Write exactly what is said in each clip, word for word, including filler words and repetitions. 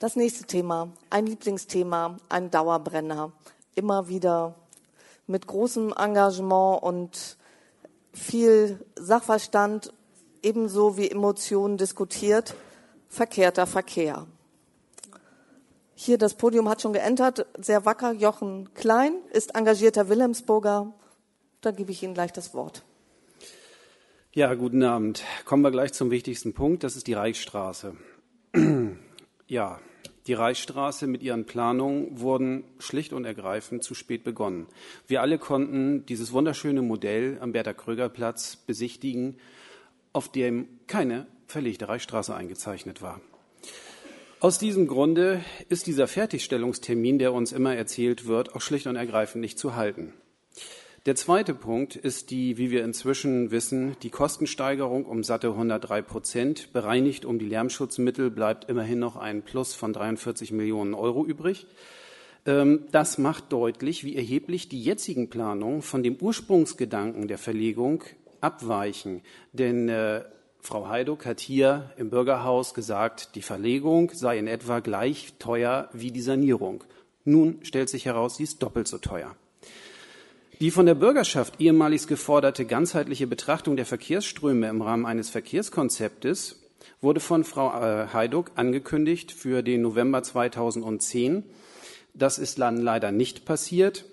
Das nächste Thema, ein Lieblingsthema, ein Dauerbrenner, immer wieder mit großem Engagement und viel Sachverstand, ebenso wie Emotionen diskutiert, verkehrter Verkehr. Hier das Podium hat schon geentert, sehr wacker, Jochen Klein, ist engagierter Wilhelmsburger. Da gebe ich Ihnen gleich das Wort. Ja, guten Abend. Kommen wir gleich zum wichtigsten Punkt, das ist die Reichsstraße. Ja, die Reichsstraße mit ihren Planungen wurden schlicht und ergreifend zu spät begonnen. Wir alle konnten dieses wunderschöne Modell am Bertha-Kröger-Platz besichtigen, auf dem keine verlegte Reichsstraße eingezeichnet war. Aus diesem Grunde ist dieser Fertigstellungstermin, der uns immer erzählt wird, auch schlicht und ergreifend nicht zu halten. Der zweite Punkt ist die, wie wir inzwischen wissen, die Kostensteigerung um satte hundertdrei Prozent. Bereinigt um die Lärmschutzmittel bleibt immerhin noch ein Plus von dreiundvierzig Millionen Euro übrig. Das macht deutlich, wie erheblich die jetzigen Planungen von dem Ursprungsgedanken der Verlegung abweichen. Denn äh, Frau Heiduck hat hier im Bürgerhaus gesagt, die Verlegung sei in etwa gleich teuer wie die Sanierung. Nun stellt sich heraus, sie ist doppelt so teuer. Die von der Bürgerschaft ehemalig geforderte ganzheitliche Betrachtung der Verkehrsströme im Rahmen eines Verkehrskonzeptes wurde von Frau Heiduck angekündigt für den November zweitausendzehn. Das ist dann leider nicht passiert.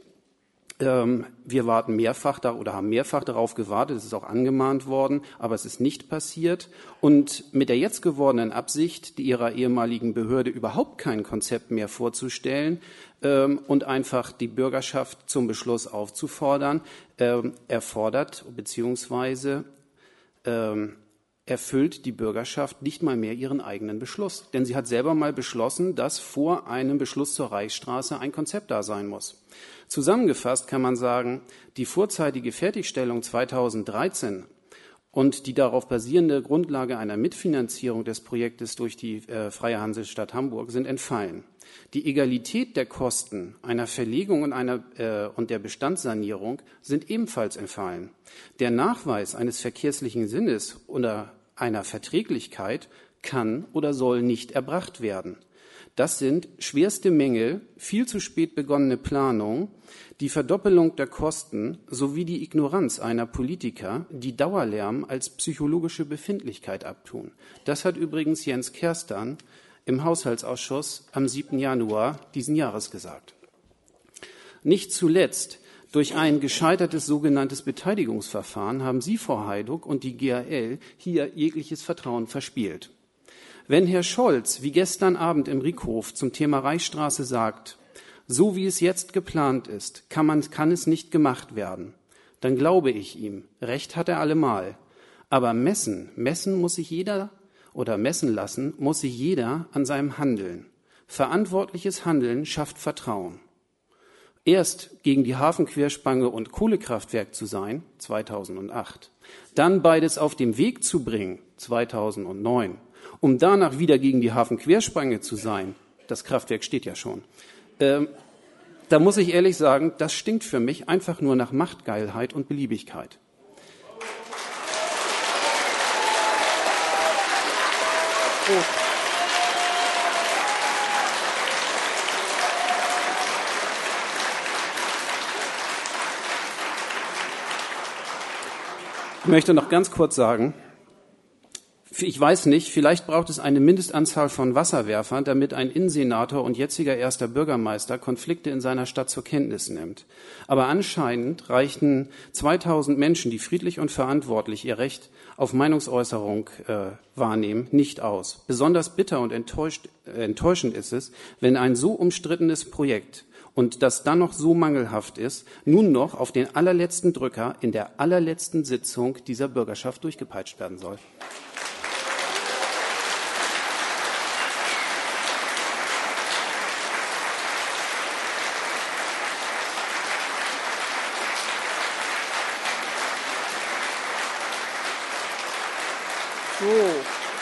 Wir warten mehrfach da oder haben mehrfach darauf gewartet, es ist auch angemahnt worden, aber es ist nicht passiert. Und mit der jetzt gewordenen Absicht, die ihrer ehemaligen Behörde überhaupt kein Konzept mehr vorzustellen ähm, und einfach die Bürgerschaft zum Beschluss aufzufordern, ähm, erfordert bzw. Ähm, erfüllt die Bürgerschaft nicht mal mehr ihren eigenen Beschluss. Denn sie hat selber mal beschlossen, dass vor einem Beschluss zur Reichsstraße ein Konzept da sein muss. Zusammengefasst kann man sagen, die vorzeitige Fertigstellung zweitausenddreizehn und die darauf basierende Grundlage einer Mitfinanzierung des Projektes durch die äh, Freie Hansestadt Hamburg sind entfallen. Die Egalität der Kosten einer Verlegung und, einer, äh, und der Bestandssanierung sind ebenfalls entfallen. Der Nachweis eines verkehrslichen Sinnes oder einer Verträglichkeit kann oder soll nicht erbracht werden. Das sind schwerste Mängel, viel zu spät begonnene Planung, die Verdoppelung der Kosten sowie die Ignoranz einer Politiker, die Dauerlärm als psychologische Befindlichkeit abtun. Das hat übrigens Jens Kerstan im Haushaltsausschuss am siebten Januar diesen Jahres gesagt. Nicht zuletzt durch ein gescheitertes sogenanntes Beteiligungsverfahren haben Sie, Frau Heiduck, und die G A L hier jegliches Vertrauen verspielt. Wenn Herr Scholz, wie gestern Abend im Riekhof zum Thema Reichsstraße sagt, so wie es jetzt geplant ist, kann, man, kann es nicht gemacht werden, dann glaube ich ihm, recht hat er allemal. Aber messen, messen muss sich jeder oder messen lassen, muss sich jeder an seinem Handeln. Verantwortliches Handeln schafft Vertrauen. Erst gegen die Hafenquerspange und Kohlekraftwerk zu sein, zweitausendacht, dann beides auf den Weg zu bringen, zweitausendneun, um danach wieder gegen die Hafenquerspange zu sein, das Kraftwerk steht ja schon, ähm, da muss ich ehrlich sagen, das stinkt für mich einfach nur nach Machtgeilheit und Beliebigkeit. Gut. Ich möchte noch ganz kurz sagen, ich weiß nicht, vielleicht braucht es eine Mindestanzahl von Wasserwerfern, damit ein Innensenator und jetziger erster Bürgermeister Konflikte in seiner Stadt zur Kenntnis nimmt. Aber anscheinend reichten zweitausend Menschen, die friedlich und verantwortlich ihr Recht auf Meinungsäußerung äh, wahrnehmen, nicht aus. Besonders bitter und enttäuscht, äh, enttäuschend ist es, wenn ein so umstrittenes Projekt und das dann noch so mangelhaft ist, nun noch auf den allerletzten Drücker in der allerletzten Sitzung dieser Bürgerschaft durchgepeitscht werden soll. So.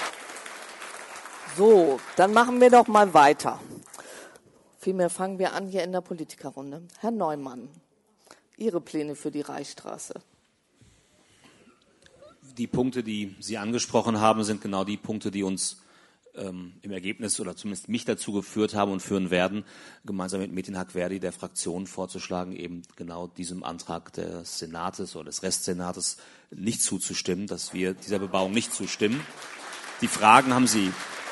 So, dann machen wir doch mal weiter. Vielmehr fangen wir an hier in der Politikerrunde. Herr Neumann, Ihre Pläne für die Reichsstraße. Die Punkte, die Sie angesprochen haben, sind genau die Punkte, die uns ähm, im Ergebnis oder zumindest mich dazu geführt haben und führen werden, gemeinsam mit Metin Hakhverdi der Fraktion vorzuschlagen, eben genau diesem Antrag des Senates oder des Restsenates nicht zuzustimmen, dass wir dieser Bebauung nicht zustimmen. Die Fragen haben Sie,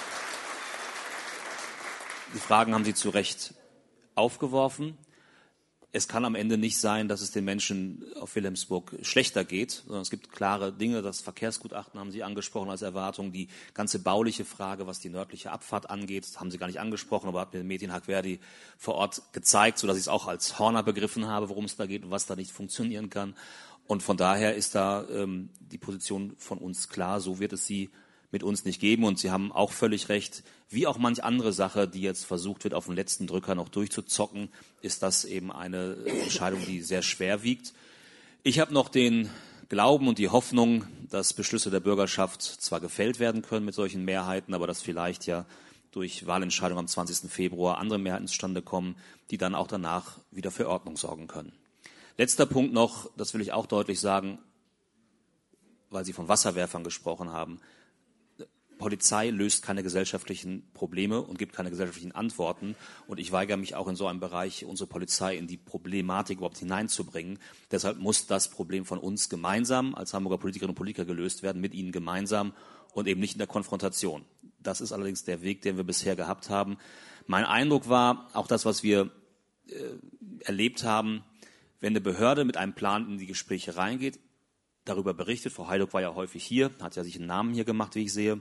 die Fragen haben Sie zu Recht aufgeworfen. Es kann am Ende nicht sein, dass es den Menschen auf Wilhelmsburg schlechter geht, sondern es gibt klare Dinge. Das Verkehrsgutachten haben Sie angesprochen als Erwartung. Die ganze bauliche Frage, was die nördliche Abfahrt angeht, haben Sie gar nicht angesprochen, aber hat mir Metin Hakhverdi vor Ort gezeigt, sodass ich es auch als Horner begriffen habe, worum es da geht und was da nicht funktionieren kann. Und von daher ist da ähm, die Position von uns klar. So wird es sie mit uns nicht geben. Und Sie haben auch völlig recht, wie auch manch andere Sache, die jetzt versucht wird, auf den letzten Drücker noch durchzuzocken, ist das eben eine Entscheidung, die sehr schwer wiegt. Ich habe noch den Glauben und die Hoffnung, dass Beschlüsse der Bürgerschaft zwar gefällt werden können mit solchen Mehrheiten, aber dass vielleicht ja durch Wahlentscheidungen am zwanzigsten Februar andere Mehrheiten zustande kommen, die dann auch danach wieder für Ordnung sorgen können. Letzter Punkt noch, das will ich auch deutlich sagen, weil Sie von Wasserwerfern gesprochen haben. Polizei löst keine gesellschaftlichen Probleme und gibt keine gesellschaftlichen Antworten. Und ich weigere mich auch in so einem Bereich, unsere Polizei in die Problematik überhaupt hineinzubringen. Deshalb muss das Problem von uns gemeinsam als Hamburger Politikerinnen und Politiker gelöst werden, mit Ihnen gemeinsam und eben nicht in der Konfrontation. Das ist allerdings der Weg, den wir bisher gehabt haben. Mein Eindruck war, auch das, was wir äh, erlebt haben, wenn eine Behörde mit einem Plan in die Gespräche reingeht, darüber berichtet, Frau Heiduck war ja häufig hier, hat ja sich einen Namen hier gemacht, wie ich sehe,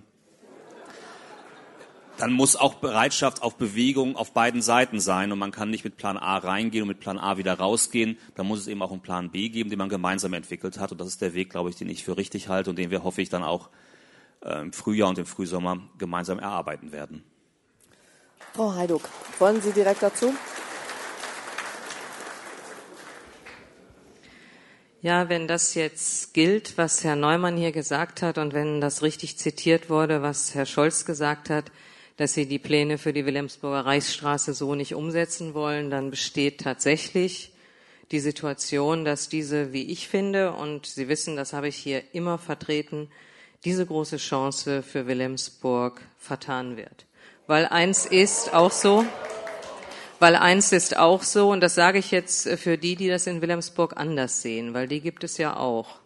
dann muss auch Bereitschaft auf Bewegung auf beiden Seiten sein und man kann nicht mit Plan A reingehen und mit Plan A wieder rausgehen. Dann muss es eben auch einen Plan B geben, den man gemeinsam entwickelt hat und das ist der Weg, glaube ich, den ich für richtig halte und den wir, hoffe ich, dann auch äh, im Frühjahr und im Frühsommer gemeinsam erarbeiten werden. Frau Heiduck, wollen Sie direkt dazu? Ja, wenn das jetzt gilt, was Herr Neumann hier gesagt hat und wenn das richtig zitiert wurde, was Herr Scholz gesagt hat, dass Sie die Pläne für die Wilhelmsburger Reichsstraße so nicht umsetzen wollen, dann besteht tatsächlich die Situation, dass diese, wie ich finde, und Sie wissen, das habe ich hier immer vertreten, diese große Chance für Wilhelmsburg vertan wird. Weil eins ist auch so, weil eins ist auch so, und das sage ich jetzt für die, die das in Wilhelmsburg anders sehen, weil die gibt es ja auch.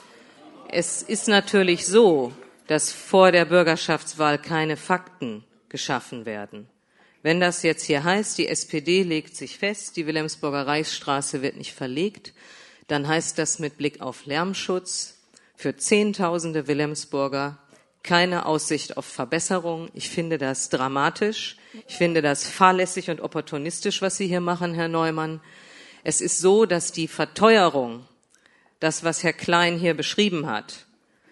Es ist natürlich so, dass vor der Bürgerschaftswahl keine Fakten geschaffen werden. Wenn das jetzt hier heißt, die S P D legt sich fest, die Wilhelmsburger Reichsstraße wird nicht verlegt, dann heißt das mit Blick auf Lärmschutz für Zehntausende Wilhelmsburger keine Aussicht auf Verbesserung. Ich finde das dramatisch. Ich finde das fahrlässig und opportunistisch, was Sie hier machen, Herr Neumann. Es ist so, dass die Verteuerung, das, was Herr Klein hier beschrieben hat,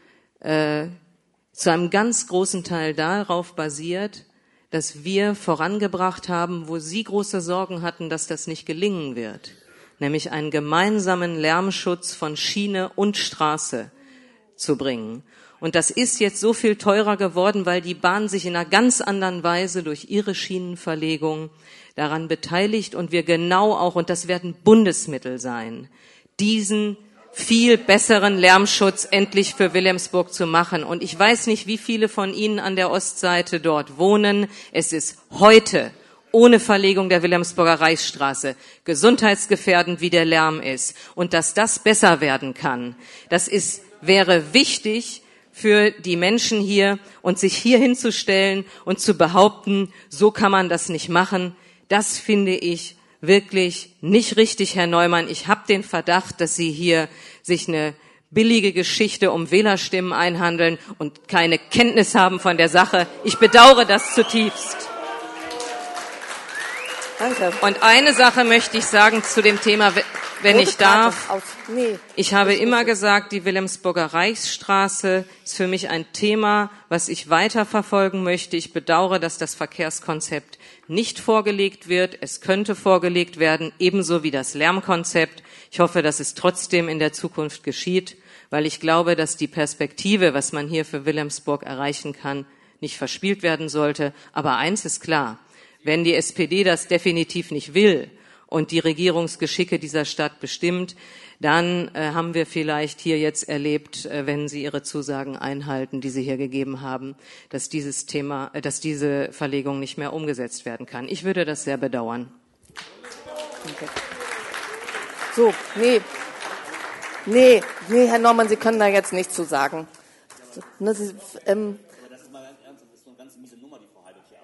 äh, zu einem ganz großen Teil darauf basiert, dass wir vorangebracht haben, wo Sie große Sorgen hatten, dass das nicht gelingen wird, nämlich einen gemeinsamen Lärmschutz von Schiene und Straße zu bringen. Und das ist jetzt so viel teurer geworden, weil die Bahn sich in einer ganz anderen Weise durch ihre Schienenverlegung daran beteiligt und wir genau auch, und das werden Bundesmittel sein, diesen viel besseren Lärmschutz endlich für Wilhelmsburg zu machen. Und ich weiß nicht, wie viele von Ihnen an der Ostseite dort wohnen. Es ist heute ohne Verlegung der Wilhelmsburger Reichsstraße gesundheitsgefährdend, wie der Lärm ist. Und dass das besser werden kann, das ist, wäre wichtig für die Menschen hier, und sich hier hinzustellen und zu behaupten, so kann man das nicht machen, das finde ich wirklich nicht richtig, Herr Neumann. Ich habe den Verdacht, dass Sie hier sich eine billige Geschichte um Wählerstimmen einhandeln und keine Kenntnis haben von der Sache. Ich bedauere das zutiefst. Danke. Und eine Sache möchte ich sagen zu dem Thema, wenn Rote ich darf. Karte. Nee. Ich habe immer gesagt, die Wilhelmsburger Reichsstraße ist für mich ein Thema, was ich weiterverfolgen möchte. Ich bedauere, dass das Verkehrskonzept nicht vorgelegt wird. Es könnte vorgelegt werden, ebenso wie das Lärmkonzept. Ich hoffe, dass es trotzdem in der Zukunft geschieht, weil ich glaube, dass die Perspektive, was man hier für Wilhelmsburg erreichen kann, nicht verspielt werden sollte. Aber eins ist klar: Wenn die S P D das definitiv nicht will und die Regierungsgeschicke dieser Stadt bestimmt, dann äh, haben wir vielleicht hier jetzt erlebt, äh, wenn Sie Ihre Zusagen einhalten, die Sie hier gegeben haben, dass dieses Thema, äh, dass diese Verlegung nicht mehr umgesetzt werden kann. Ich würde das sehr bedauern. Okay. So, nee, nee, nee, Herr Neumann, Sie können da jetzt nichts zu sagen. Ne, Sie, ähm, Das ist mal ganz ernst, das ist so eine ganz miese Nummer, die Frau Heiduk hier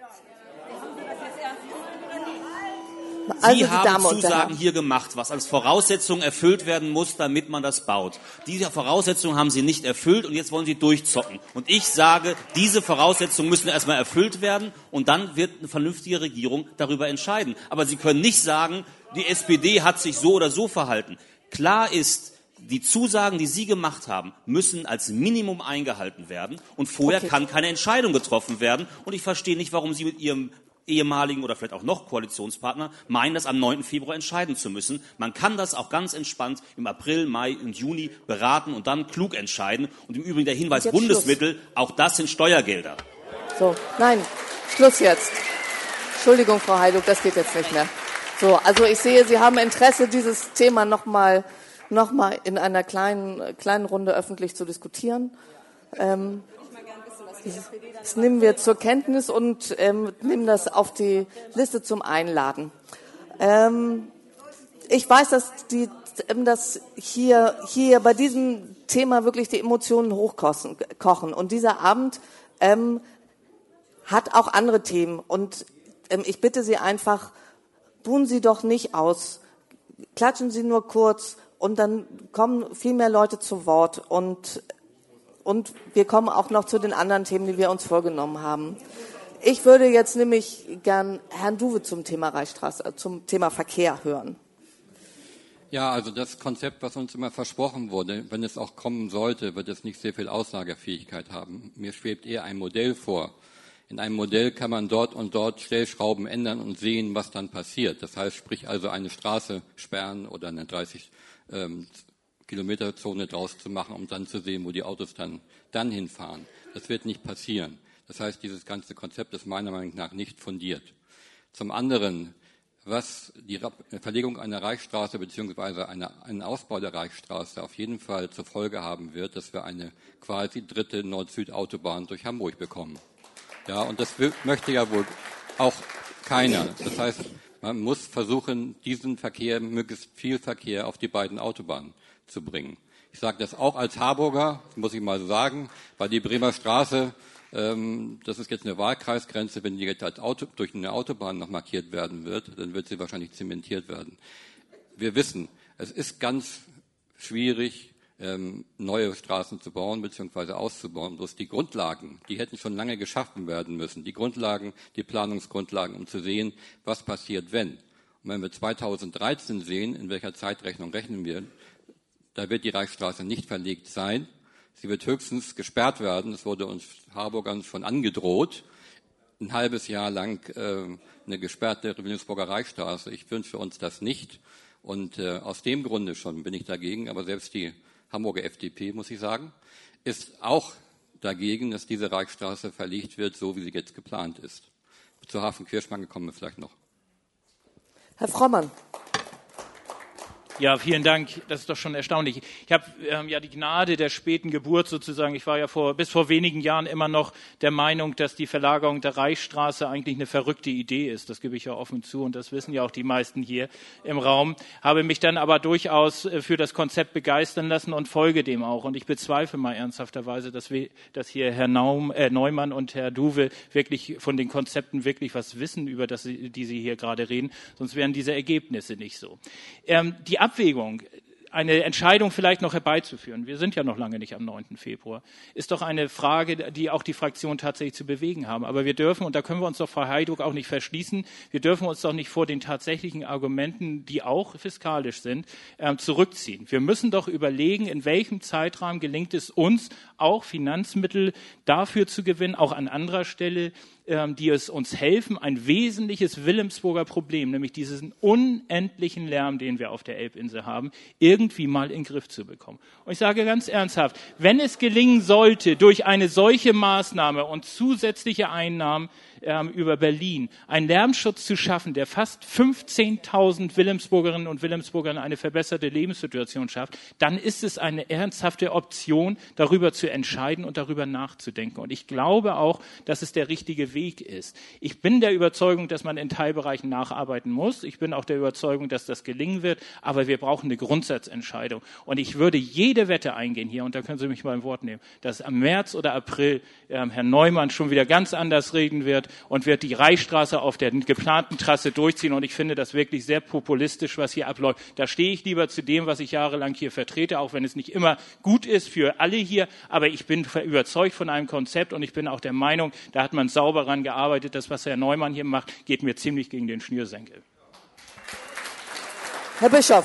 abzieht. also Sie die haben Damen und Zusagen Herren. hier gemacht, was als Voraussetzung erfüllt werden muss, damit man das baut. Diese Voraussetzungen haben Sie nicht erfüllt und jetzt wollen Sie durchzocken. Und ich sage, diese Voraussetzungen müssen erstmal erfüllt werden und dann wird eine vernünftige Regierung darüber entscheiden. Aber Sie können nicht sagen, die S P D hat sich so oder so verhalten. Klar ist, die Zusagen, die Sie gemacht haben, müssen als Minimum eingehalten werden und vorher Okay. kann keine Entscheidung getroffen werden. Und ich verstehe nicht, warum Sie mit Ihrem ehemaligen oder vielleicht auch noch Koalitionspartner meinen, das am neunten Februar entscheiden zu müssen. Man kann das auch ganz entspannt im April, Mai und Juni beraten und dann klug entscheiden. Und im Übrigen der Hinweis, Jetzt Bundesmittel, Schluss. Auch das sind Steuergelder. So, nein, Schluss jetzt. Entschuldigung, Frau Heiduk, das geht jetzt nicht mehr. So, also ich sehe, Sie haben Interesse, dieses Thema nochmal noch mal in einer kleinen, kleinen Runde öffentlich zu diskutieren. Ähm, das nehmen wir zur Kenntnis und ähm, nehmen das auf die Liste zum Einladen. Ähm, ich weiß, dass, die, dass hier, hier bei diesem Thema wirklich die Emotionen hochkochen. Kochen. Und dieser Abend ähm, hat auch andere Themen. Und ähm, ich bitte Sie einfach, buhen Sie doch nicht aus. Klatschen Sie nur kurz und dann kommen viel mehr Leute zu Wort. Und Und wir kommen auch noch zu den anderen Themen, die wir uns vorgenommen haben. Ich würde jetzt nämlich gern Herrn Duwe zum Thema Reichsstraße, zum Thema Verkehr hören. Ja, also das Konzept, was uns immer versprochen wurde, wenn es auch kommen sollte, wird es nicht sehr viel Aussagefähigkeit haben. Mir schwebt eher ein Modell vor. In einem Modell kann man dort und dort Stellschrauben ändern und sehen, was dann passiert. Das heißt, sprich also eine Straße sperren oder eine dreißig ähm, Kilometerzone draus zu machen, um dann zu sehen, wo die Autos dann, dann hinfahren. Das wird nicht passieren. Das heißt, dieses ganze Konzept ist meiner Meinung nach nicht fundiert. Zum anderen, was die Verlegung einer Reichsstraße bzw. einen Ausbau der Reichsstraße auf jeden Fall zur Folge haben wird, dass wir eine quasi dritte Nord-Süd-Autobahn durch Hamburg bekommen. Ja, und das will, möchte ja wohl auch keiner. Das heißt, man muss versuchen, diesen Verkehr, möglichst viel Verkehr auf die beiden Autobahnen zu bringen. Ich sage das auch als Harburger, muss ich mal so sagen, weil die Bremer Straße, ähm, das ist jetzt eine Wahlkreisgrenze, wenn die jetzt als Auto, durch eine Autobahn noch markiert werden wird, dann wird sie wahrscheinlich zementiert werden. Wir wissen, es ist ganz schwierig, ähm, neue Straßen zu bauen bzw. auszubauen. Bloß die Grundlagen, die hätten schon lange geschaffen werden müssen. Die Grundlagen, die Planungsgrundlagen, um zu sehen, was passiert, wenn. Und wenn wir zweitausenddreizehn sehen, in welcher Zeitrechnung rechnen wir, da wird die Reichsstraße nicht verlegt sein. Sie wird höchstens gesperrt werden. Es wurde uns Harburgern schon angedroht. Ein halbes Jahr lang äh, eine gesperrte Wilhelmsburger Reichsstraße. Ich wünsche uns das nicht. Und äh, aus dem Grunde schon bin ich dagegen. Aber selbst die Hamburger F D P, muss ich sagen, ist auch dagegen, dass diese Reichsstraße verlegt wird, so wie sie jetzt geplant ist. Zur Hafen-Kirchmann kommen wir vielleicht noch. Herr Frommann. Ja, vielen Dank. Das ist doch schon erstaunlich. Ich habe ähm, ja die Gnade der späten Geburt sozusagen. Ich war ja vor, bis vor wenigen Jahren immer noch der Meinung, dass die Verlagerung der Reichsstraße eigentlich eine verrückte Idee ist. Das gebe ich ja offen zu und das wissen ja auch die meisten hier im Raum. Habe mich dann aber durchaus für das Konzept begeistern lassen und folge dem auch. Und ich bezweifle mal ernsthafterweise, dass, wir, dass hier Herr Naum, äh, Neumann und Herr Duwe wirklich von den Konzepten wirklich was wissen, über das, die Sie hier gerade reden. Sonst wären diese Ergebnisse nicht so. Ähm, die Abwägung, eine Entscheidung vielleicht noch herbeizuführen, wir sind ja noch lange nicht am neunten Februar, ist doch eine Frage, die auch die Fraktion tatsächlich zu bewegen haben. Aber wir dürfen, und da können wir uns doch, Frau Heiduk, auch nicht verschließen, wir dürfen uns doch nicht vor den tatsächlichen Argumenten, die auch fiskalisch sind, äh, zurückziehen. Wir müssen doch überlegen, in welchem Zeitrahmen gelingt es uns, auch Finanzmittel dafür zu gewinnen, auch an anderer Stelle, die es uns helfen, ein wesentliches Wilhelmsburger Problem, nämlich diesen unendlichen Lärm, den wir auf der Elbinsel haben, irgendwie mal in den Griff zu bekommen. Und ich sage ganz ernsthaft, wenn es gelingen sollte, durch eine solche Maßnahme und zusätzliche Einnahmen ähm, über Berlin, einen Lärmschutz zu schaffen, der fast fünfzehntausend Wilhelmsburgerinnen und Wilhelmsburgern eine verbesserte Lebenssituation schafft, dann ist es eine ernsthafte Option, darüber zu entscheiden und darüber nachzudenken. Und ich glaube auch, dass es der richtige Weg ist. Ich bin der Überzeugung, dass man in Teilbereichen nacharbeiten muss. Ich bin auch der Überzeugung, dass das gelingen wird. Aber wir brauchen eine Grundsatzentscheidung. Und ich würde jede Wette eingehen hier, und da können Sie mich mal ein Wort nehmen, dass am März oder April äh, Herr Neumann schon wieder ganz anders reden wird und wird die Reichsstraße auf der geplanten Trasse durchziehen. Und ich finde das wirklich sehr populistisch, was hier abläuft. Da stehe ich lieber zu dem, was ich jahrelang hier vertrete, auch wenn es nicht immer gut ist für alle hier. Aber ich bin überzeugt von einem Konzept und ich bin auch der Meinung, da hat man sauber daran gearbeitet. Das, was Herr Neumann hier macht, geht mir ziemlich gegen den Schnürsenkel. Herr Bischof.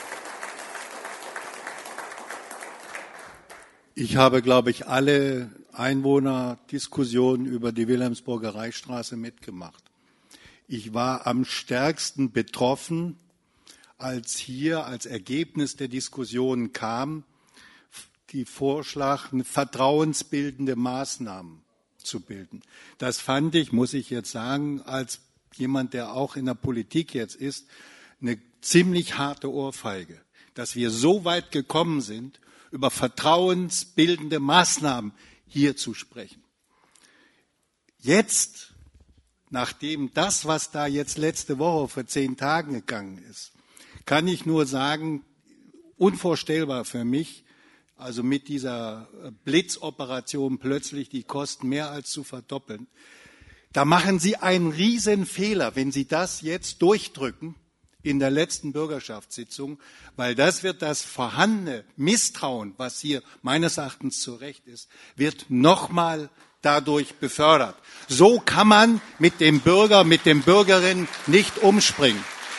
Ich habe, glaube ich, alle Einwohnerdiskussionen über die Wilhelmsburger Reichsstraße mitgemacht. Ich war am stärksten betroffen, als hier als Ergebnis der Diskussionen kam, die Vorschlag, eine vertrauensbildende Maßnahmen zu bilden. Das fand ich, muss ich jetzt sagen, als jemand, der auch in der Politik jetzt ist, eine ziemlich harte Ohrfeige, dass wir so weit gekommen sind, über vertrauensbildende Maßnahmen hier zu sprechen. Jetzt, nachdem das, was da jetzt letzte Woche vor zehn Tagen gegangen ist, kann ich nur sagen, unvorstellbar für mich, also mit dieser Blitzoperation plötzlich die Kosten mehr als zu verdoppeln. Da machen Sie einen riesen Fehler, wenn Sie das jetzt durchdrücken in der letzten Bürgerschaftssitzung, weil das wird das vorhandene Misstrauen, was hier meines Erachtens zu Recht ist, wird nochmal dadurch befördert. So kann man mit dem Bürger, mit den Bürgerinnen nicht umspringen.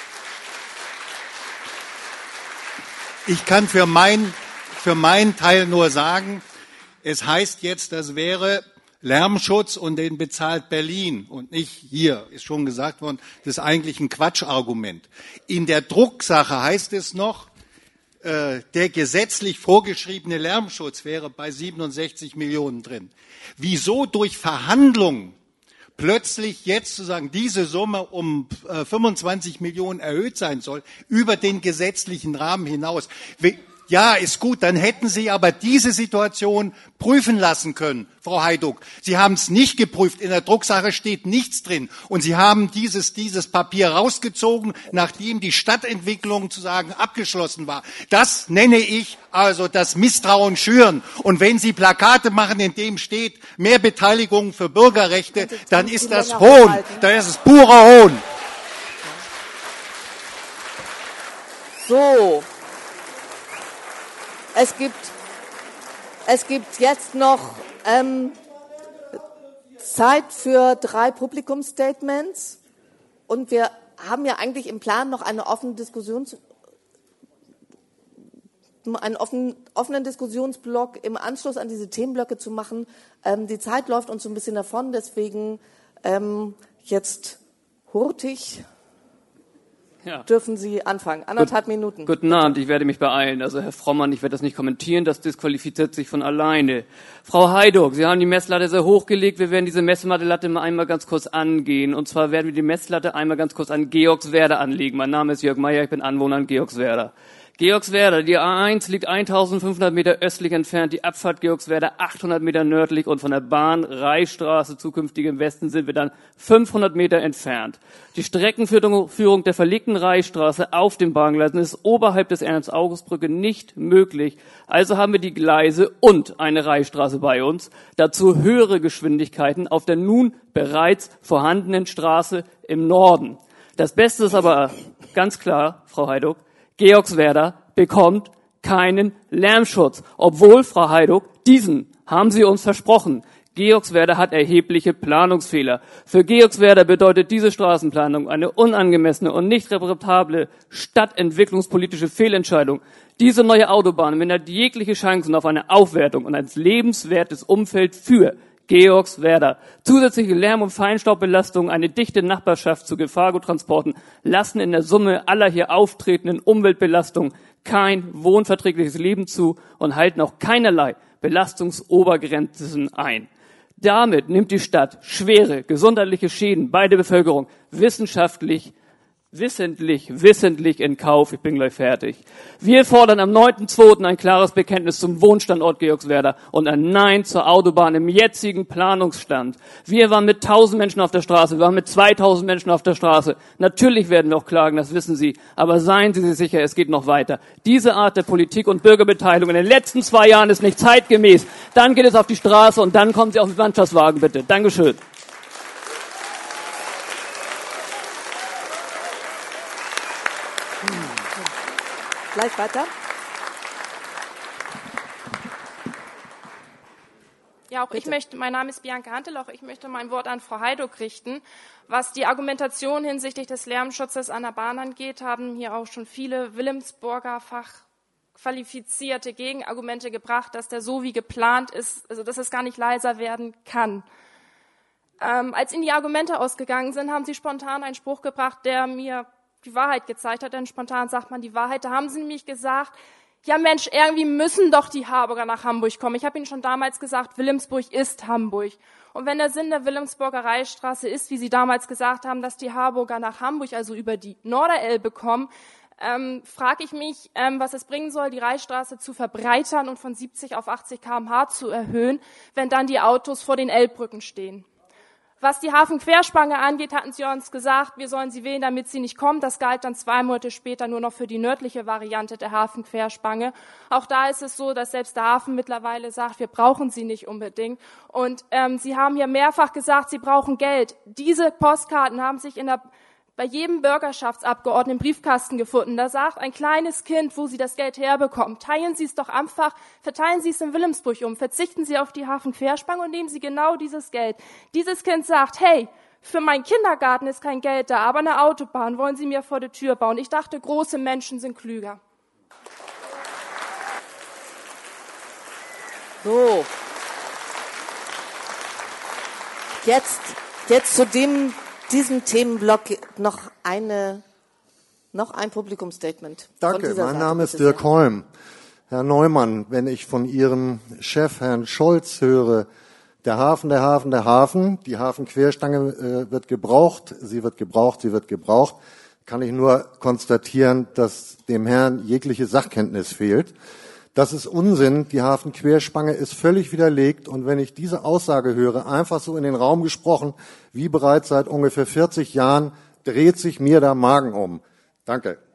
Ich kann für mein, für meinen Teil nur sagen, es heißt jetzt, das wäre Lärmschutz und den bezahlt Berlin und nicht hier, ist schon gesagt worden, das ist eigentlich ein Quatschargument. In der Drucksache heißt es noch, äh, der gesetzlich vorgeschriebene Lärmschutz wäre bei siebenundsechzig Millionen drin. Wieso durch Verhandlungen plötzlich jetzt zu sagen, diese Summe um äh, fünfundzwanzig Millionen erhöht sein soll, über den gesetzlichen Rahmen hinaus? Wie, Ja, ist gut, dann hätten Sie aber diese Situation prüfen lassen können, Frau Heiduck. Sie haben es nicht geprüft, in der Drucksache steht nichts drin. Und Sie haben dieses, dieses Papier rausgezogen, nachdem die Stadtentwicklung zu sagen abgeschlossen war. Das nenne ich also das Misstrauen schüren. Und wenn Sie Plakate machen, in dem steht mehr Beteiligung für Bürgerrechte, dann ist das Hohn, dann ist es purer Hohn. So. Es gibt, es gibt jetzt noch ähm, Zeit für drei Publikumsstatements und wir haben ja eigentlich im Plan noch eine offene Diskussions, einen offenen, offenen Diskussionsblock im Anschluss an diese Themenblöcke zu machen. Ähm, die Zeit läuft uns so ein bisschen davon, deswegen ähm, jetzt hurtig. Ja. Dürfen Sie anfangen. Anderthalb Gut, Minuten. Guten Abend, ich werde mich beeilen. Also Herr Frommann, ich werde das nicht kommentieren, das disqualifiziert sich von alleine. Frau Heiduck, Sie haben die Messlatte sehr hochgelegt. Wir werden diese Messlatte mal einmal ganz kurz angehen. Und zwar werden wir die Messlatte einmal ganz kurz an Georgswerda anlegen. Mein Name ist Jörg Meyer, ich bin Anwohner in Georgswerda. Georgswerda, die A eins liegt eintausendfünfhundert Meter östlich entfernt, die Abfahrt Georgswerda achthundert Meter nördlich und von der Bahn Reichsstraße zukünftig im Westen sind wir dann fünfhundert Meter entfernt. Die Streckenführung der verlegten Reichsstraße auf den Bahngleisen ist oberhalb des Ernst-August-Brücke nicht möglich. Also haben wir die Gleise und eine Reichsstraße bei uns. Dazu höhere Geschwindigkeiten auf der nun bereits vorhandenen Straße im Norden. Das Beste ist aber ganz klar, Frau Heiduck, Georgswerda bekommt keinen Lärmschutz, obwohl, Frau Heiduck, diesen haben Sie uns versprochen. Georgswerda hat erhebliche Planungsfehler. Für Georgswerda bedeutet diese Straßenplanung eine unangemessene und nicht repräsentable stadtentwicklungspolitische Fehlentscheidung. Diese neue Autobahn mindert jegliche Chancen auf eine Aufwertung und ein lebenswertes Umfeld für Georgswerda. Zusätzliche Lärm- und Feinstaubbelastung, eine dichte Nachbarschaft zu Gefahrguttransporten lassen in der Summe aller hier auftretenden Umweltbelastungen kein wohnverträgliches Leben zu und halten auch keinerlei Belastungsobergrenzen ein. Damit nimmt die Stadt schwere gesundheitliche Schäden bei der Bevölkerung wissenschaftlich wissentlich, wissentlich in Kauf. Ich bin gleich fertig. Wir fordern am neunten zweiten ein klares Bekenntnis zum Wohnstandort Georgswerda und ein Nein zur Autobahn im jetzigen Planungsstand. Wir waren mit tausend Menschen auf der Straße, wir waren mit zweitausend Menschen auf der Straße. Natürlich werden wir auch klagen, das wissen Sie. Aber seien Sie sich sicher, es geht noch weiter. Diese Art der Politik und Bürgerbeteiligung in den letzten zwei Jahren ist nicht zeitgemäß. Dann geht es auf die Straße und dann kommen Sie auf den Mannschaftswagen, bitte. Dankeschön. Gleich weiter. Ja, auch Bitte. ich möchte, mein Name ist Bianca Hantel, auch ich möchte mein Wort an Frau Heiduk richten. Was die Argumentation hinsichtlich des Lärmschutzes an der Bahn angeht, haben hier auch schon viele Wilhelmsburger fachqualifizierte Gegenargumente gebracht, dass der so wie geplant ist, also dass es gar nicht leiser werden kann. Ähm, als Ihnen die Argumente ausgegangen sind, haben Sie spontan einen Spruch gebracht, der mir die Wahrheit gezeigt hat, denn spontan sagt man die Wahrheit. Da haben sie nämlich gesagt, ja Mensch, irgendwie müssen doch die Harburger nach Hamburg kommen. Ich habe Ihnen schon damals gesagt, Wilhelmsburg ist Hamburg. Und wenn der Sinn der Wilhelmsburger Reichsstraße ist, wie Sie damals gesagt haben, dass die Harburger nach Hamburg, also über die Norderelbe kommen, ähm, frage ich mich, ähm, was es bringen soll, die Reichsstraße zu verbreitern und von siebzig auf achtzig Kilometer pro Stunde zu erhöhen, wenn dann die Autos vor den Elbbrücken stehen. Was die Hafenquerspange angeht, hatten sie uns gesagt, wir sollen sie wählen, damit sie nicht kommt. Das galt dann zwei Monate später nur noch für die nördliche Variante der Hafenquerspange. Auch da ist es so, dass selbst der Hafen mittlerweile sagt, wir brauchen sie nicht unbedingt. Und ähm, sie haben hier mehrfach gesagt, sie brauchen Geld. Diese Postkarten haben sich in der bei jedem Bürgerschaftsabgeordneten im Briefkasten gefunden. Da sagt ein kleines Kind, wo sie das Geld herbekommen. Teilen Sie es doch einfach, verteilen Sie es in Wilhelmsburg um, verzichten Sie auf die Hafenquerspange und nehmen Sie genau dieses Geld. Dieses Kind sagt, hey, für meinen Kindergarten ist kein Geld da, aber eine Autobahn wollen Sie mir vor der Tür bauen. Ich dachte, große Menschen sind klüger. So. Jetzt, jetzt zu dem diesem Themenblock noch eine, noch ein Publikumsstatement. Danke, mein Seite, Name ist Dirk Holm. Herr Neumann, wenn ich von Ihrem Chef, Herrn Scholz, höre, der Hafen, der Hafen, der Hafen, die Hafenquerstange äh, wird gebraucht, sie wird gebraucht, sie wird gebraucht, kann ich nur konstatieren, dass dem Herrn jegliche Sachkenntnis fehlt. Das ist Unsinn, die Hafenquerspange ist völlig widerlegt und wenn ich diese Aussage höre, einfach so in den Raum gesprochen, wie bereits seit ungefähr vierzig Jahren, dreht sich mir der Magen um. Danke.